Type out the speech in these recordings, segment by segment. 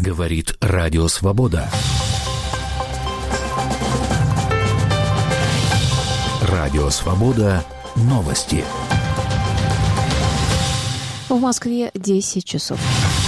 Говорит Радио Свобода. Радио Свобода. Новости. В Москве 10 часов.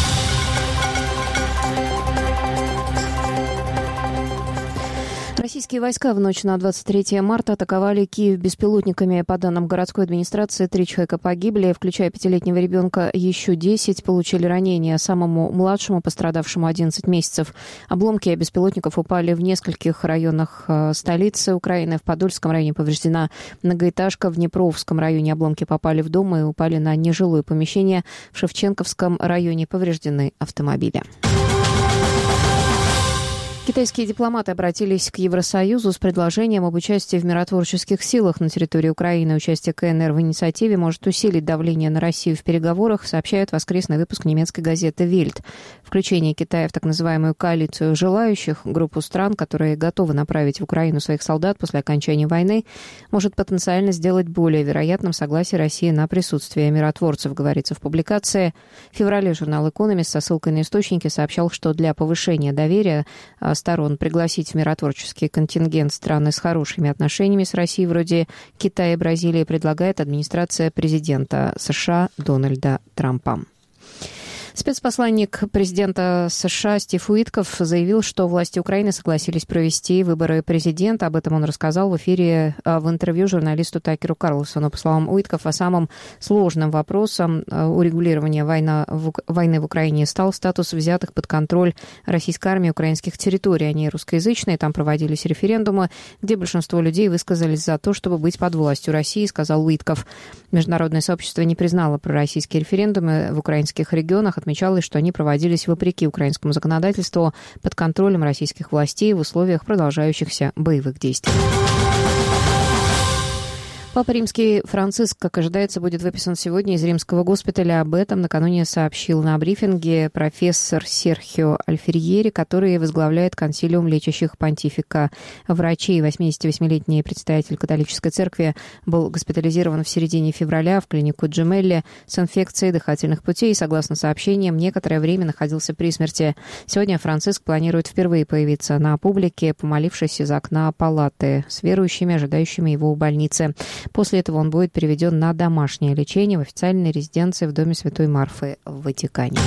Российские войска в ночь на 23 марта атаковали Киев беспилотниками. По данным городской администрации, 3 человека погибли, включая 5-летнего ребенка, еще 10 получили ранения. Самому младшему, пострадавшему 11 месяцев. Обломки беспилотников упали в нескольких районах столицы Украины. В Подольском районе повреждена многоэтажка, в Днепровском районе обломки попали в дом и упали на нежилое помещение. В Шевченковском районе повреждены автомобили. Китайские дипломаты обратились к Евросоюзу с предложением об участии в миротворческих силах на территории Украины. Участие КНР в инициативе может усилить давление на Россию в переговорах, сообщает воскресный выпуск немецкой газеты «Вельт». Включение Китая в так называемую коалицию желающих, группу стран, которые готовы направить в Украину своих солдат после окончания войны, может потенциально сделать более вероятным согласие России на присутствие миротворцев, говорится в публикации. В феврале журнал «Экономист» со ссылкой на источники сообщал, что для повышения доверия сторон пригласить в миротворческий контингент страны с хорошими отношениями с Россией, вроде Китая и Бразилии, предлагает администрация президента США Дональда Трампа. Спецпосланник президента США Стив Уитков заявил, что власти Украины согласились провести выборы президента. Об этом он рассказал в эфире в интервью журналисту Такеру Карлсону. По словам Уиткова, самым сложным вопросом урегулирования войны в Украине стал статус взятых под контроль российской армии украинских территорий. Они русскоязычные, там проводились референдумы, где большинство людей высказались за то, чтобы быть под властью России, сказал Уитков. Международное сообщество не признало пророссийские референдумы в украинских регионах. Отмечалось, что они проводились вопреки украинскому законодательству под контролем российских властей в условиях продолжающихся боевых действий. Папа Римский Франциск, как ожидается, будет выписан сегодня из римского госпиталя. Об этом накануне сообщил на брифинге профессор Серхио Альферьери, который возглавляет консилиум лечащих понтифика врачей. 88-летний предстоятель католической церкви был госпитализирован в середине февраля в клинику Джемелли с инфекцией дыхательных путей. Согласно сообщениям, некоторое время находился при смерти. Сегодня Франциск планирует впервые появиться на публике, помолившись из окна палаты с верующими, ожидающими его у больницы. После этого он будет переведен на домашнее лечение в официальной резиденции в доме Святой Марфы в Ватикане.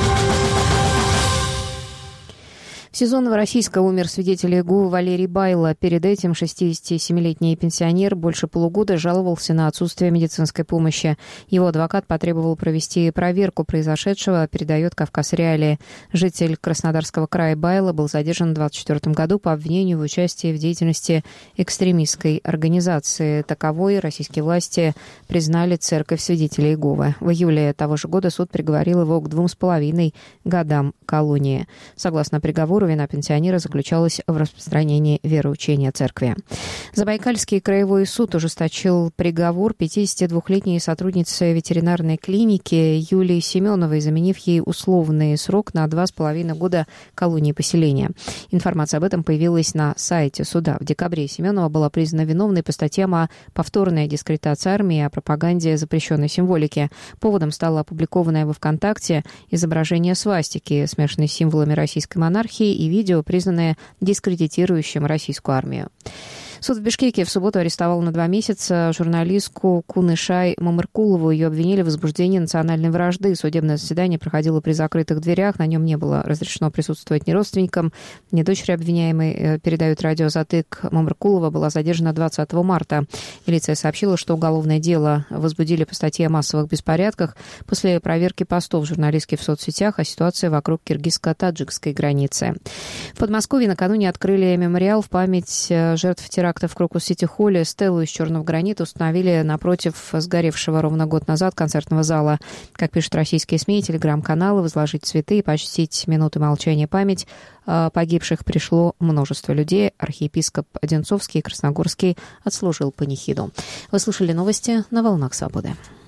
В сезон Новороссийска умер свидетель Иеговы Валерий Байло. Перед этим 67-летний пенсионер больше полугода жаловался на отсутствие медицинской помощи. Его адвокат потребовал провести проверку произошедшего, передает «Кавказ Реалии». Житель Краснодарского края Байло был задержан в 2024 году по обвинению в участии в деятельности экстремистской организации. Таковой российские власти признали церковь свидетелей Иеговы. В июле того же года суд приговорил его к 2,5 годам колонии. Согласно приговору, вина пенсионера заключалась в распространении вероучения церкви. Забайкальский краевой суд ужесточил приговор 52-летней сотруднице ветеринарной клиники Юлии Семеновой, заменив ей условный срок на 2,5 года колонии поселения. Информация об этом появилась на сайте суда. В декабре Семенова была признана виновной по статьям о повторной дискредитации армии и о пропаганде запрещенной символики. Поводом стало опубликованное во ВКонтакте изображение свастики, смешанной с символами российской монархии, и видео, признанное дискредитирующим российскую армию. Суд в Бишкеке в субботу арестовал на 2 месяца журналистку Кунышай Мамыркулову. Ее обвинили в возбуждении национальной вражды. Судебное заседание проходило при закрытых дверях. На нем не было разрешено присутствовать ни родственникам, ни дочери обвиняемой. Передают радио «Затык». Мамыркулова была задержана 20 марта. Милиция сообщила, что уголовное дело возбудили по статье о массовых беспорядках после проверки постов журналистки в соцсетях о ситуации вокруг киргизско-таджикской границы. В Подмосковье накануне открыли мемориал в память жертв теракта в Крокус-Сити-холле. Стелу из черного гранита установили напротив сгоревшего ровно год назад концертного зала. Как пишут российские СМИ и телеграм-каналы, возложить цветы и почтить минуты молчания память погибших пришло множество людей. Архиепископ Одинцовский и Красногорский отслужил панихиду. Вы слушали новости на «Волнах Свободы».